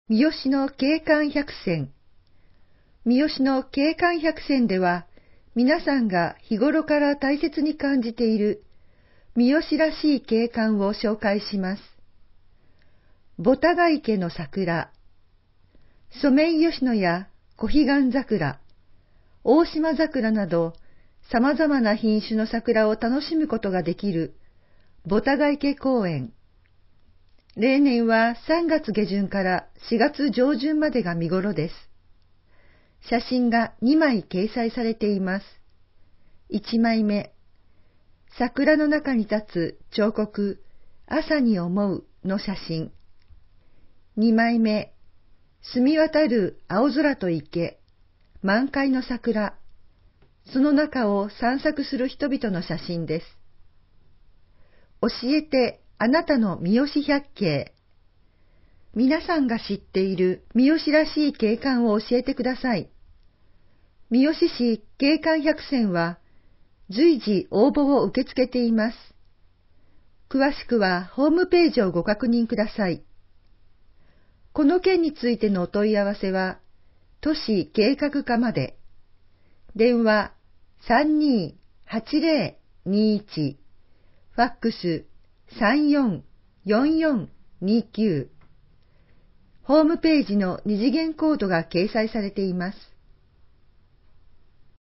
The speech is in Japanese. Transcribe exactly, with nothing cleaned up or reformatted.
三好の景観百選。三好の景観百選では、皆さんが日頃から大切に感じている三好らしい景観を紹介します。ボタガ池の桜、ソメイヨシノや小彼岸桜、大島桜など様々な品種の桜を楽しむことができるボタガ池公園。例年はさんがつ下旬からしがつ上旬までが見頃です。写真がにまい掲載されています。いちまいめ、桜の中に立つ彫刻、朝に思うの写真。にまいめ、澄み渡る青空と池、満開の桜、その中を散策する人々の写真です。教えてあなたの三好百景。皆さんが知っている三好らしい景観を教えてください。三好市景観百選は随時応募を受け付けています。詳しくはホームページをご確認ください。この件についてのお問い合わせは、都市計画課まで。電話 さんにーはちぜろにいち、ファックス さんよんよんよんにきゅう。ホームページの二次元コードが掲載されています。